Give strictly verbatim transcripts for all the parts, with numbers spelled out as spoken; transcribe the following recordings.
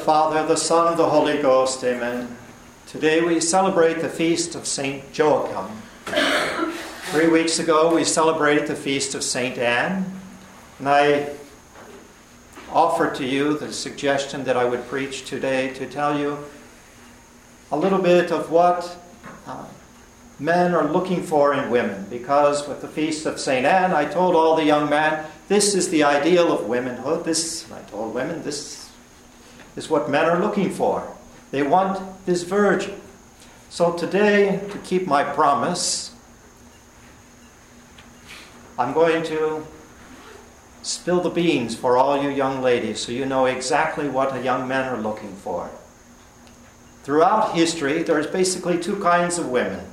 Father, the Son, and the Holy Ghost. Amen. Today we celebrate the feast of Saint Joachim. Three weeks ago we celebrated the feast of Saint Anne, and I offered to you the suggestion that I would preach today to tell you a little bit of what uh, men are looking for in women, because with the feast of Saint Anne I told all the young men, this is the ideal of womanhood. This, I told women, this is what men are looking for. They want this virgin. So today, to keep my promise, I'm going to spill the beans for all you young ladies so you know exactly what the young men are looking for. Throughout history, there's basically two kinds of women.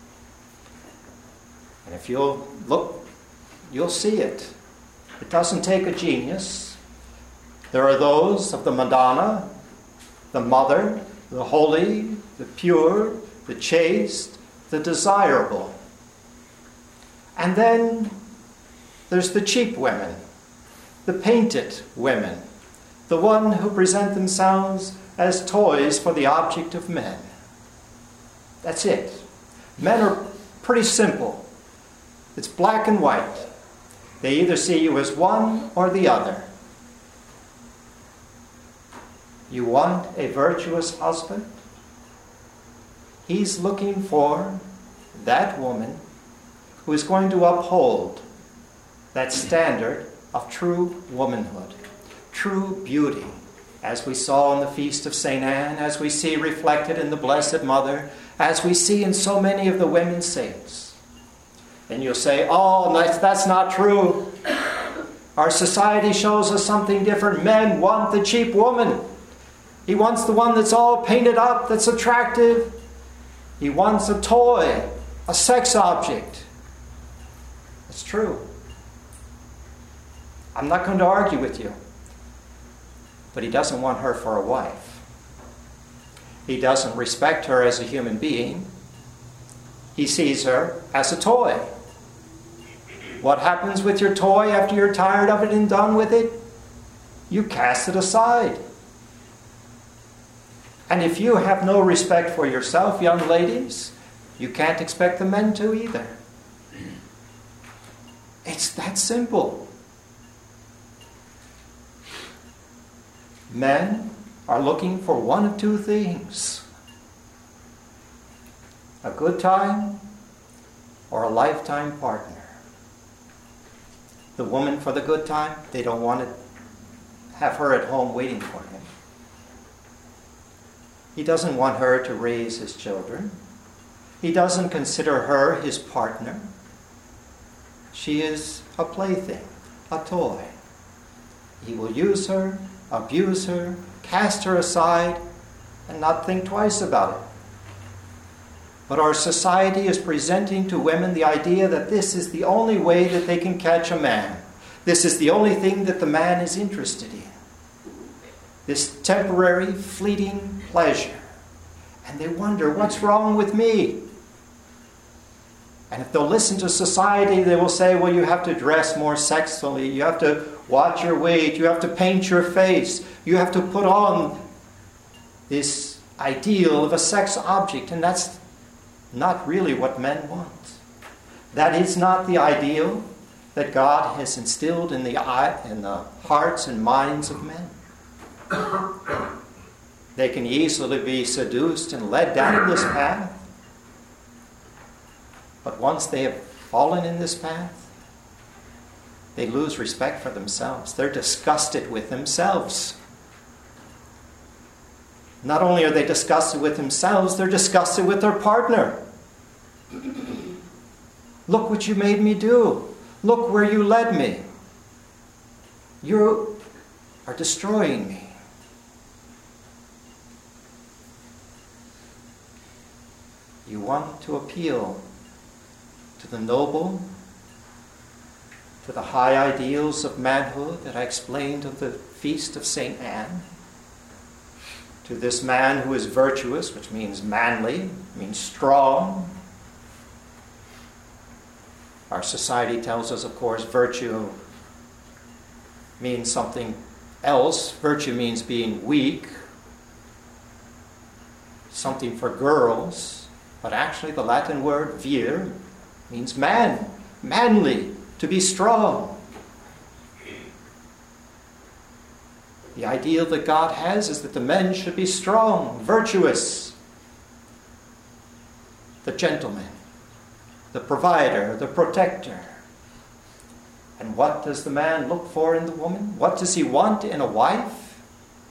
And if you'll look, you'll see it. It doesn't take a genius. There are those of the Madonna, the mother, the holy, the pure, the chaste, the desirable. And then there's the cheap women, the painted women, the one who present themselves as toys for the object of men. That's it. Men are pretty simple. It's black and white. They either see you as one or the other. You want a virtuous husband? He's looking for that woman who is going to uphold that standard of true womanhood, true beauty, as we saw on the Feast of Saint Anne, as we see reflected in the Blessed Mother, as we see in so many of the women saints. And you'll say, oh, that's, that's not true. Our society shows us something different. Men want the cheap woman. He wants the one that's all painted up, that's attractive. He wants a toy, a sex object. It's true. I'm not going to argue with you. But he doesn't want her for a wife. He doesn't respect her as a human being. He sees her as a toy. What happens with your toy after you're tired of it and done with it? You cast it aside. And if you have no respect for yourself, young ladies, you can't expect the men to either. It's that simple. Men are looking for one of two things: a good time or a lifetime partner. The woman for the good time, they don't want to have her at home waiting for him. He doesn't want her to raise his children. He doesn't consider her his partner. She is a plaything, a toy. He will use her, abuse her, cast her aside, and not think twice about it. But our society is presenting to women the idea that this is the only way that they can catch a man. This is the only thing that the man is interested in. This temporary, fleeting pleasure. And they wonder, what's wrong with me? And if they'll listen to society, they will say, well, you have to dress more sexily. You have to watch your weight. You have to paint your face. You have to put on this ideal of a sex object. And that's not really what men want. That is not the ideal that God has instilled in the eye, in the hearts and minds of men. They can easily be seduced and led down this path. But once they have fallen in this path, they lose respect for themselves. They're disgusted with themselves. Not only are they disgusted with themselves, they're disgusted with their partner. Look what you made me do. Look where you led me. You are destroying me. You want to appeal to the noble, to the high ideals of manhood that I explained of the Feast of Saint Anne, to this man who is virtuous, which means manly, means strong. Our society tells us, of course, virtue means something else. Virtue means being weak something for girls, but actually the Latin word vir means man, manly, to be strong. The ideal that God has is that the men should be strong, virtuous, the gentleman, the provider, the protector. And what does the man look for in the woman? What does he want in a wife?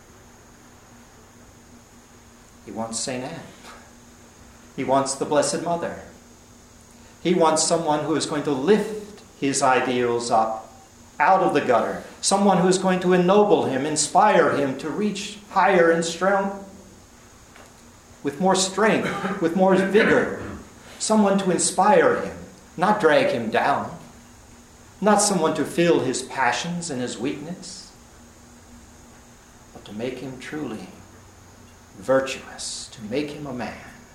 He wants Saint Anne. He wants the Blessed Mother. He wants someone who is going to lift his ideals up out of the gutter. Someone who is going to ennoble him, inspire him to reach higher and strong, with more strength, with more vigor. Someone to inspire him, not drag him down. Not someone to fill his passions and his weakness, but to make him truly virtuous, to make him a man.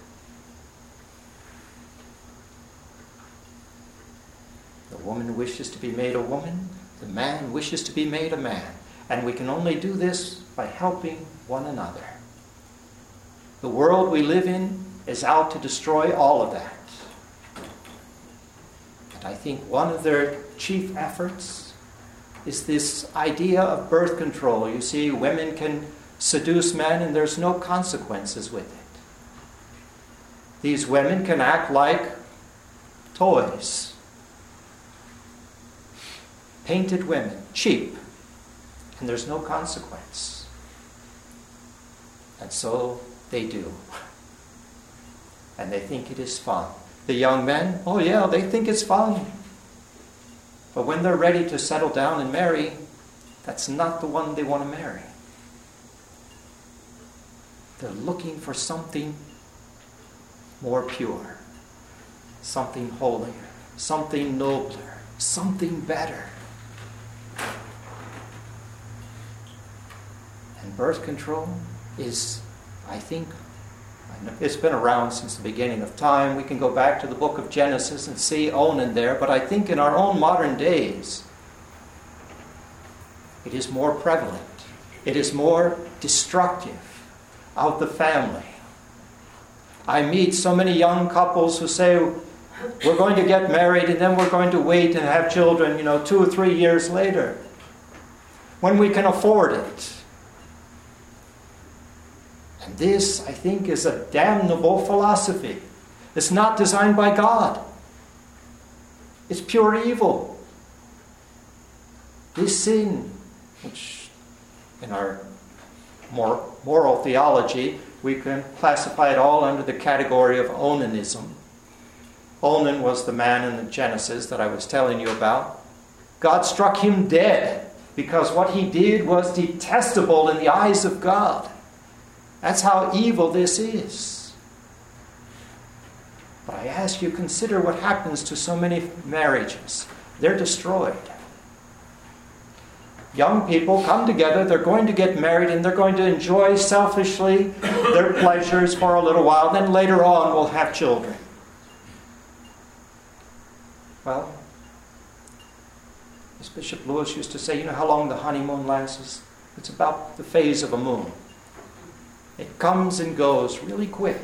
The woman wishes to be made a woman. The man wishes to be made a man. And we can only do this by helping one another. The world we live in is out to destroy all of that. And I think one of their chief efforts is this idea of birth control. You see, women can seduce men and there's no consequences with it. These women can act like toys. Painted women, cheap, and there's no consequence. And so they do. And they think it is fun. The young men, oh yeah, they think it's fun. But when they're ready to settle down and marry, that's not the one they want to marry. They're looking for something more pure, something holier, something nobler, something better. And birth control is, I think, it's been around since the beginning of time. We can go back to the book of Genesis and see Onan there, but I think in our own modern days, it is more prevalent. It is more destructive of the family. I meet so many young couples who say, we're going to get married and then we're going to wait and have children, you know, two or three years later, when we can afford it. And this, I think, is a damnable philosophy. It's not designed by God. It's pure evil. This sin, which in our more moral theology, we can classify it all under the category of onanism. Onan was the man in the Genesis that I was telling you about. God struck him dead because what he did was detestable in the eyes of God. That's how evil this is. But I ask you, consider what happens to so many marriages. They're destroyed. Young people come together, they're going to get married, and they're going to enjoy selfishly their pleasures for a little while, then later on will have children. Well, as Bishop Lewis used to say, you know how long the honeymoon lasts? It's about the phase of a moon. It comes and goes really quick.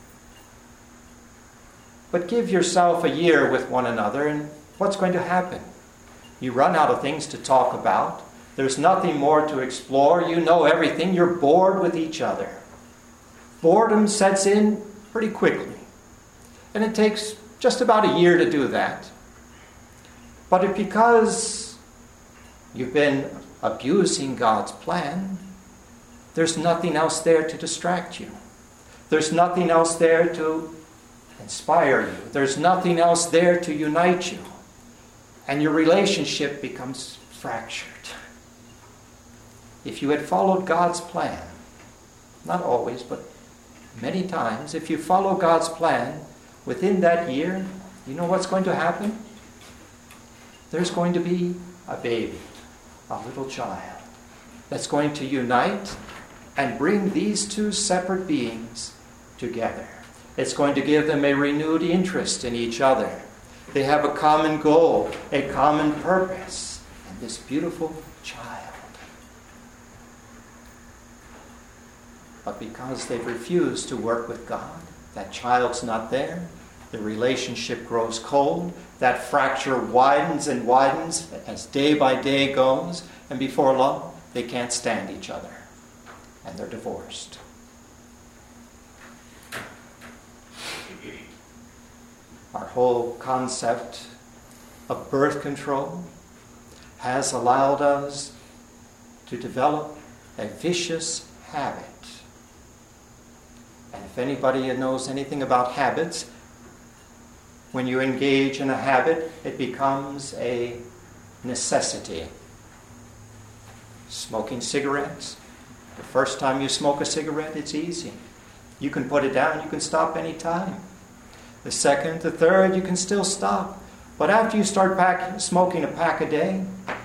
But give yourself a year with one another, and what's going to happen? You run out of things to talk about. There's nothing more to explore. You know everything. You're bored with each other. Boredom sets in pretty quickly. And it takes just about a year to do that. But it, because you've been abusing God's plan, there's nothing else there to distract you. There's nothing else there to inspire you. There's nothing else there to unite you. And your relationship becomes fractured. If you had followed God's plan, not always, but many times, if you follow God's plan, within that year, you know what's going to happen? There's going to be a baby, a little child, that's going to unite and bring these two separate beings together. It's going to give them a renewed interest in each other. They have a common goal, a common purpose, and this beautiful child. But because they've refused to work with God, that child's not there, the relationship grows cold, that fracture widens and widens as day by day goes, and before long, they can't stand each other, and they're divorced. Our whole concept of birth control has allowed us to develop a vicious habit. And if anybody knows anything about habits, when you engage in a habit, it becomes a necessity. Smoking cigarettes. The first time you smoke a cigarette, it's easy. You can put it down, you can stop any time. The second, the third, you can still stop. But after you start pack, smoking a pack a day,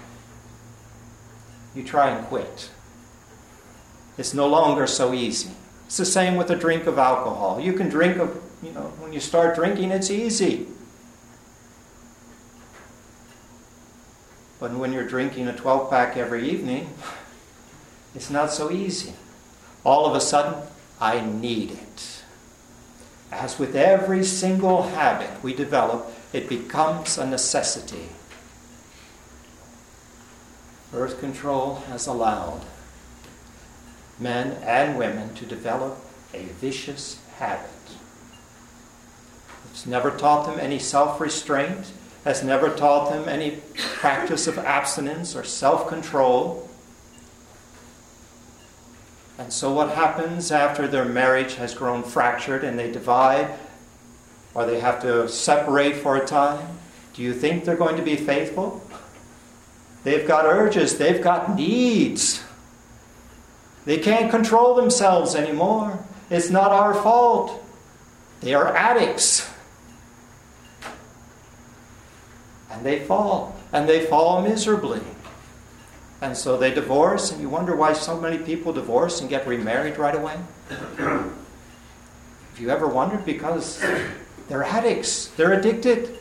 you try and quit. It's no longer so easy. It's the same with a drink of alcohol. You can drink, a, you know, when you start drinking, it's easy. But when you're drinking a twelve-pack every evening, it's not so easy. All of a sudden, I need it. As with every single habit we develop, it becomes a necessity. Birth control has allowed men and women to develop a vicious habit. It's never taught them any self-restraint, has never taught them any practice of abstinence or self-control. And so what happens after their marriage has grown fractured and they divide, or they have to separate for a time? Do you think they're going to be faithful? They've got urges, they've got needs. They can't control themselves anymore. It's not our fault. They are addicts. And they fall, and they fall miserably. And so they divorce, and you wonder why so many people divorce and get remarried right away. Have you ever wondered? Because they're addicts. They're addicted.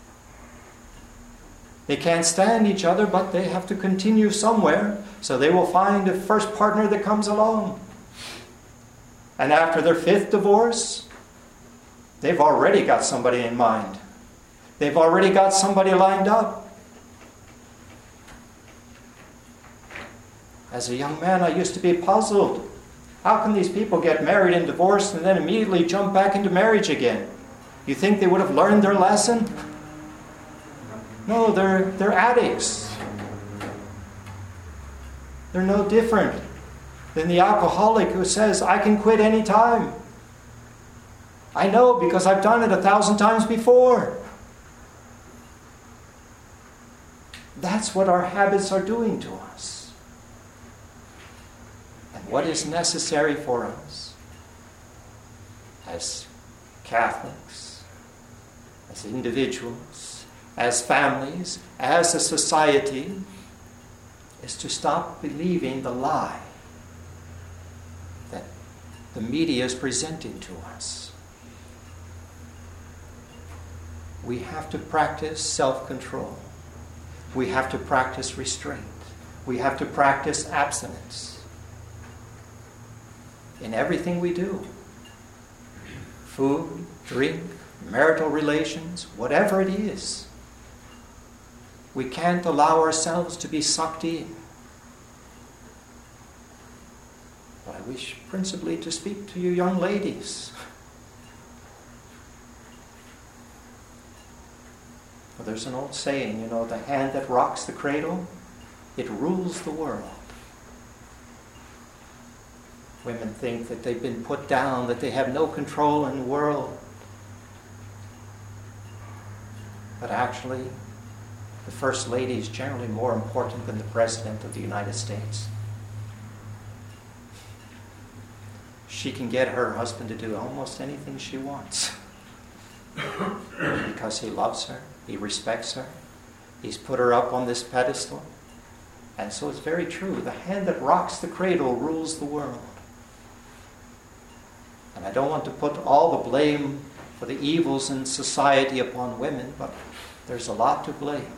They can't stand each other, but they have to continue somewhere. So they will find a first partner that comes along. And after their fifth divorce, they've already got somebody in mind. They've already got somebody lined up. As a young man, I used to be puzzled. How can these people get married and divorced and then immediately jump back into marriage again? You think they would have learned their lesson? No, they're, they're addicts. They're no different than the alcoholic who says, I can quit any time. I know because I've done it a thousand times before. That's what our habits are doing to us. And what is necessary for us as Catholics, as individuals, as families, as a society, is to stop believing the lie that the media is presenting to us. We have to practice self-control. We have to practice restraint. We have to practice abstinence in everything we do. Food, drink, marital relations, whatever it is. We can't allow ourselves to be sucked in. But I wish principally to speak to you young ladies. Well, there's an old saying, you know, the hand that rocks the cradle, it rules the world. Women think that they've been put down, that they have no control in the world. But actually, the First Lady is generally more important than the President of the United States. She can get her husband to do almost anything she wants. Because he loves her, he respects her, he's put her up on this pedestal. And so it's very true. The hand that rocks the cradle rules the world. And I don't want to put all the blame for the evils in society upon women, but there's a lot to blame.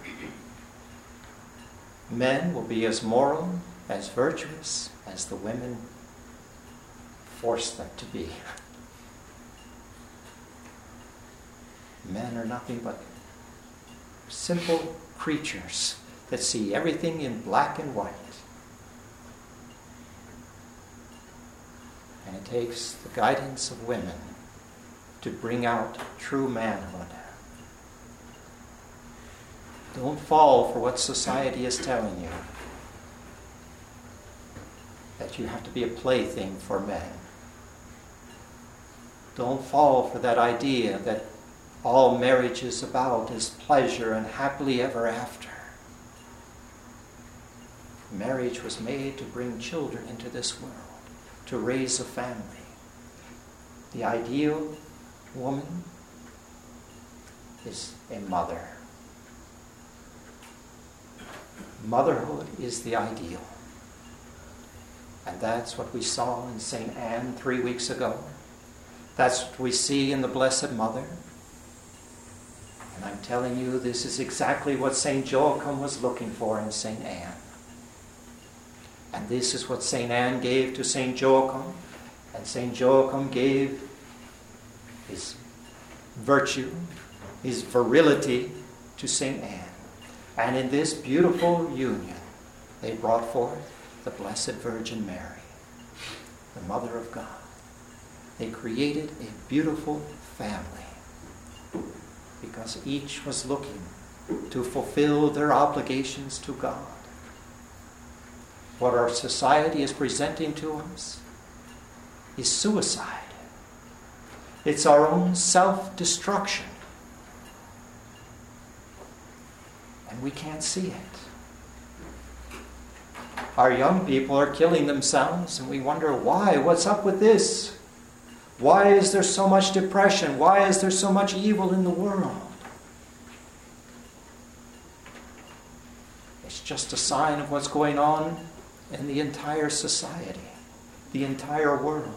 Men will be as moral, as virtuous as the women force them to be. Men are nothing but simple creatures that see everything in black and white. And it takes the guidance of women to bring out true manhood. Don't fall for what society is telling you, that you have to be a plaything for men. Don't fall for that idea that all marriage is about is pleasure and happily ever after. Marriage was made to bring children into this world, to raise a family. The ideal woman is a mother. Motherhood is the ideal. And that's what we saw in Saint Anne three weeks ago. That's what we see in the Blessed Mother. And I'm telling you, this is exactly what Saint Joachim was looking for in Saint Anne. And this is what Saint Anne gave to Saint Joachim. And Saint Joachim gave his virtue, his virility to Saint Anne. And in this beautiful union, they brought forth the Blessed Virgin Mary, the Mother of God. They created a beautiful family because each was looking to fulfill their obligations to God. What our society is presenting to us is suicide. It's our own self-destruction. And we can't see it. Our young people are killing themselves, and we wonder why. What's up with this? Why is there so much depression? Why is there so much evil in the world? It's just a sign of what's going on in the entire society, the entire world.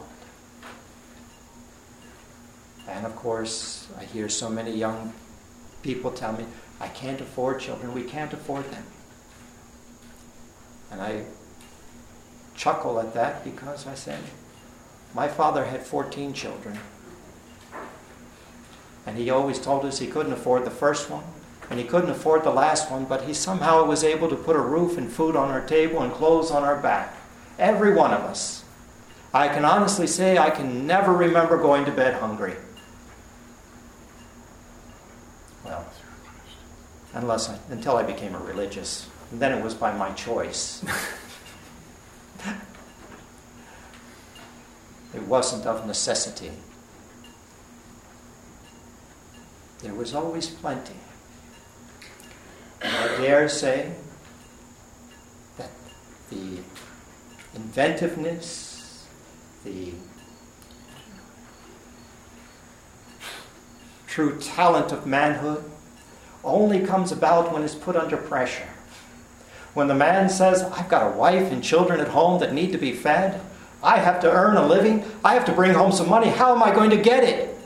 And of course, I hear so many young people tell me, I can't afford children. We can't afford them. And I chuckle at that because I say, my father had fourteen children. And he always told us he couldn't afford the first one, and he couldn't afford the last one, but he somehow was able to put a roof and food on our table and clothes on our back. Every one of us. I can honestly say I can never remember going to bed hungry. Well, unless I, until I became a religious. And then it was by my choice. It wasn't of necessity. There was always plenty. And I dare say that the inventiveness, the true talent of manhood only comes about when it's put under pressure. When the man says, I've got a wife and children at home that need to be fed, I have to earn a living, I have to bring home some money, how am I going to get it?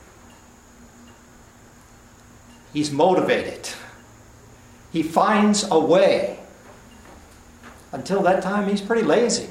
He's motivated. He finds a way. Until that time, he's pretty lazy.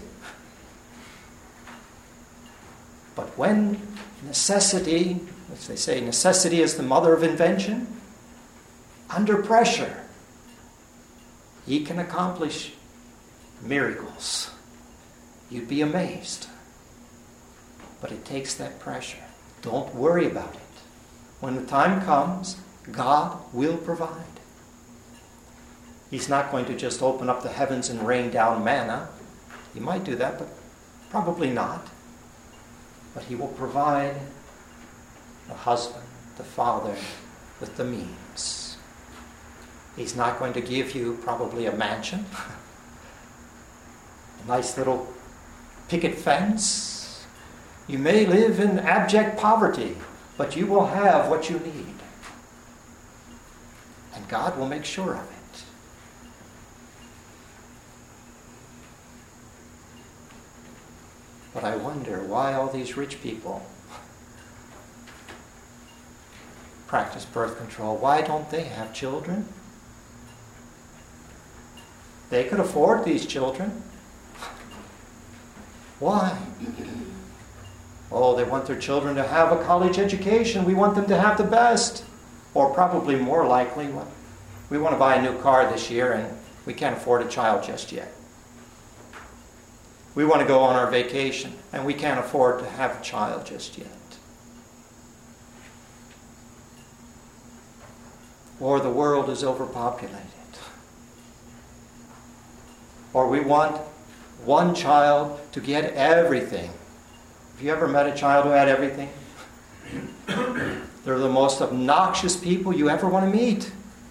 But when necessity, as they say, necessity is the mother of invention, under pressure, he can accomplish miracles. You'd be amazed. But it takes that pressure. Don't worry about it. When the time comes, God will provide. He's not going to just open up the heavens and rain down manna. He might do that, but probably not. But he will provide the husband, the father, with the means. He's not going to give you probably a mansion, a nice little picket fence. You may live in abject poverty, but you will have what you need. And God will make sure of it. But I wonder why all these rich people practice birth control. Why don't they have children? They could afford these children. Why? Oh, they want their children to have a college education. We want them to have the best. Or probably more likely, we want to buy a new car this year and we can't afford a child just yet. We want to go on our vacation and we can't afford to have a child just yet. Or the world is overpopulated. Or we want one child to get everything. Have you ever met a child who had everything? They're the most obnoxious people you ever want to meet.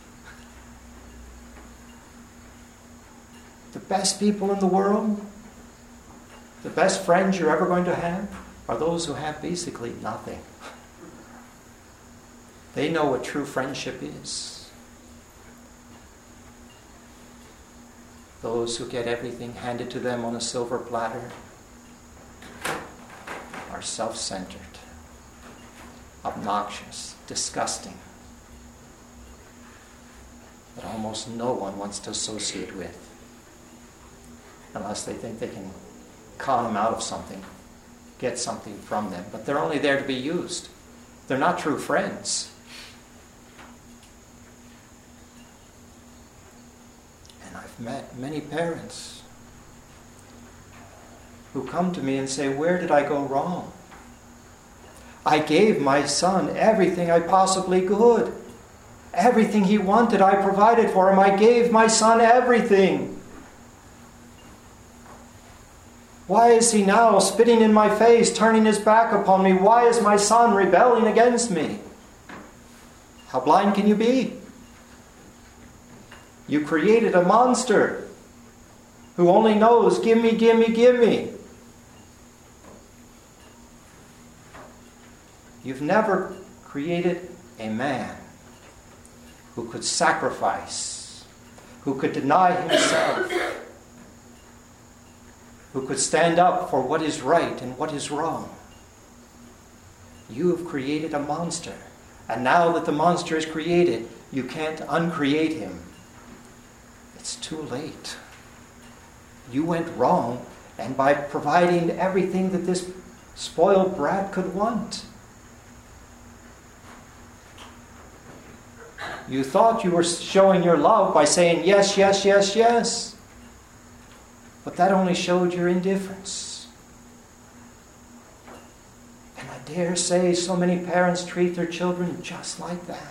The best people in the world, the best friends you're ever going to have, are those who have basically nothing. They know what true friendship is. Those who get everything handed to them on a silver platter are self-centered, obnoxious, disgusting, that almost no one wants to associate with, unless they think they can con them out of something, get something from them. But they're only there to be used. They're not true friends. And I've met many parents who come to me and say, where did I go wrong? I gave my son everything I possibly could. Everything he wanted, I provided for him. I gave my son everything. Why is he now spitting in my face, turning his back upon me? Why is my son rebelling against me? How blind can you be? You created a monster who only knows, give me, give me, give me. You've never created a man who could sacrifice, who could deny himself, who could stand up for what is right and what is wrong. You have created a monster. And now that the monster is created, you can't uncreate him. It's too late. You went wrong, and by providing everything that this spoiled brat could want. You thought you were showing your love by saying yes, yes, yes, yes. But that only showed your indifference. And I dare say so many parents treat their children just like that.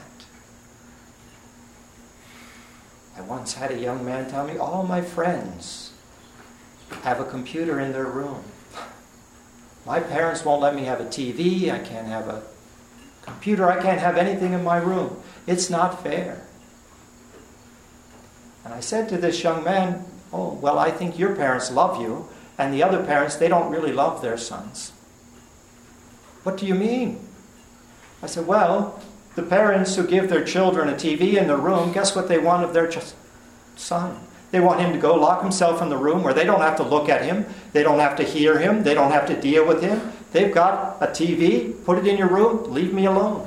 I once had a young man tell me, all my friends have a computer in their room. My parents won't let me have a T V, I can't have a computer, I can't have anything in my room. It's not fair. And I said to this young man, oh, well, I think your parents love you, and the other parents, they don't really love their sons. What do you mean? I said, well, the parents who give their children a T V in their room, guess what they want of their ch- son? They want him to go lock himself in the room where they don't have to look at him, they don't have to hear him, they don't have to deal with him. They've got a T V, put it in your room, leave me alone.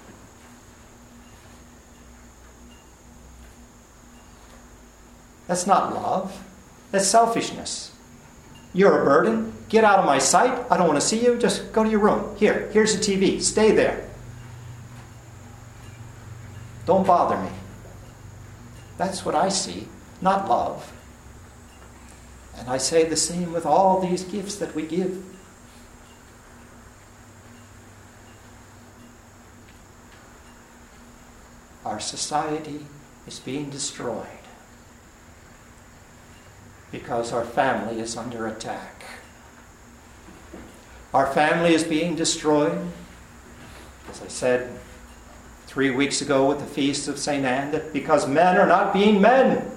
That's not love. That's selfishness. You're a burden. Get out of my sight. I don't want to see you. Just go to your room. Here, here's the T V. Stay there. Don't bother me. That's what I see, not love. And I say the same with all these gifts that we give. Our society is being destroyed because our family is under attack. Our family is being destroyed, as I said three weeks ago with the Feast of Saint Anne, that because men are not being men.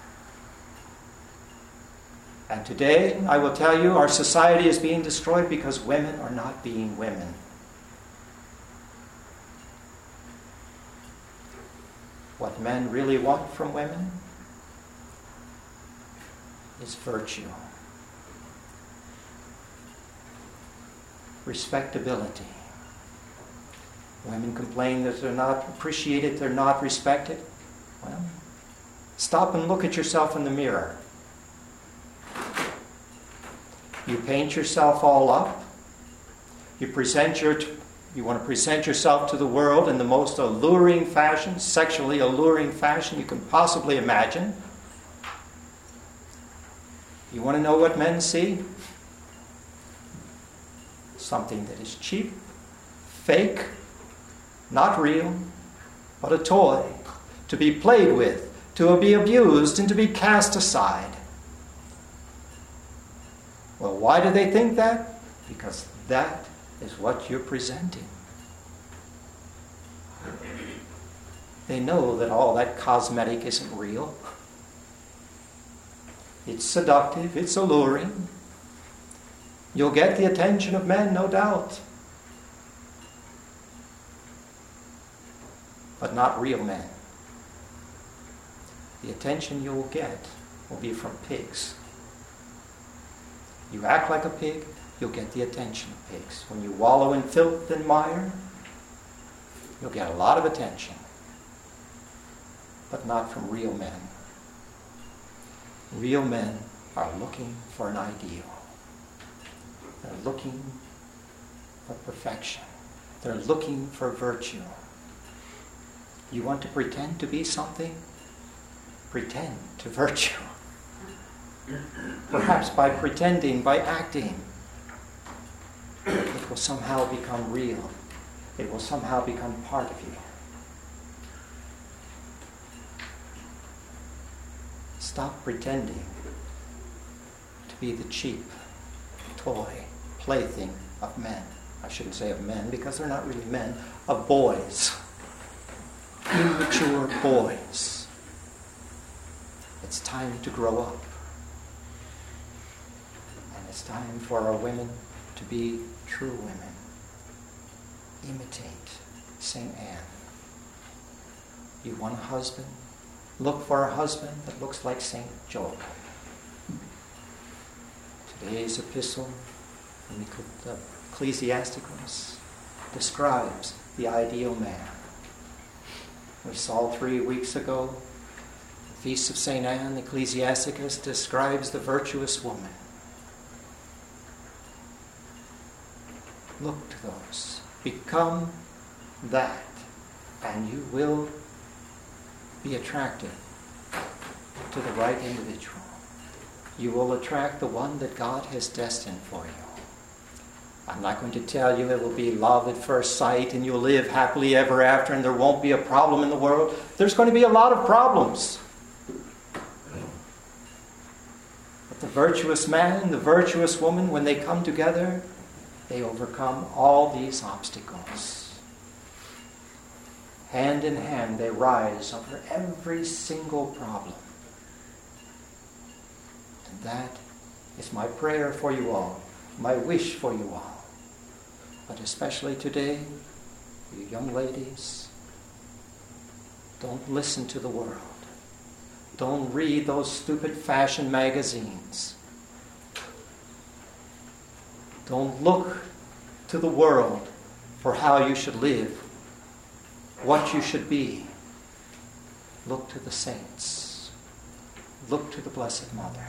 And today, I will tell you, our society is being destroyed because women are not being women. What men really want from women is virtue, respectability. Women complain that they're not appreciated, they're not respected. Well, stop and look at yourself in the mirror. You paint yourself all up. You present your, you want to present yourself to the world in the most alluring fashion, sexually alluring fashion you can possibly imagine. You want to know what men see? Something that is cheap, fake, not real, but a toy, to be played with, to be abused, and to be cast aside. Well, why do they think that? Because that is what you're presenting. They know that all that cosmetic isn't real. It's seductive, it's alluring. You'll get the attention of men, no doubt. But not real men. The attention you'll get will be from pigs. You act like a pig, you'll get the attention of pigs. When you wallow in filth and mire, you'll get a lot of attention. But not from real men. Real men are looking for an ideal. They're looking for perfection. They're looking for virtue. You want to pretend to be something? Pretend to virtue. Perhaps by pretending, by acting, it will somehow become real. It will somehow become part of you. Stop pretending to be the cheap toy, plaything of men. I shouldn't say of men because they're not really men, of boys. Immature boys. It's time to grow up. And it's time for our women to be true women. Imitate Saint Anne. You want a husband? Look for a husband that looks like Saint Job. Today's epistle from the Ecclesiasticus describes the ideal man. We saw three weeks ago the Feast of Saint Anne. The Ecclesiasticus describes the virtuous woman. Look to those. Become that, and you will be attracted to the right individual. You will attract the one that God has destined for you. I'm not going to tell you it will be love at first sight and you'll live happily ever after and there won't be a problem in the world. There's going to be a lot of problems. But the virtuous man, the virtuous woman, when they come together, they overcome all these obstacles. Hand in hand, they rise over every single problem. And that is my prayer for you all, my wish for you all. But especially today, you young ladies, don't listen to the world. Don't read those stupid fashion magazines. Don't look to the world for how you should live, what you should be. Look to the saints. Look to the Blessed Mother.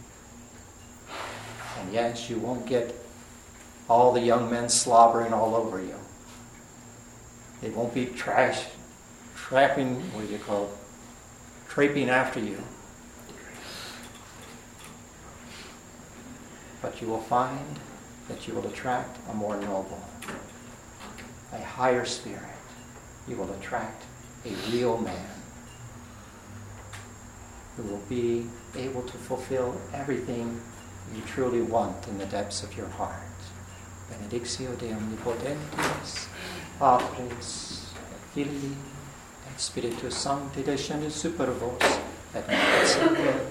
And yes, you won't get all the young men slobbering all over you. They won't be trash, trapping, what do you call it, traiping after you. But you will find that you will attract a more noble, a higher spirit. You will attract a real man who will be able to fulfill everything you truly want in the depths of your heart. Benedictio de omnipotentis, Patris, et Filii, et Spiritus Sancti, descendit super vos, et non semper.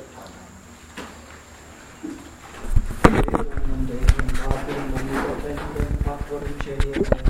Amen.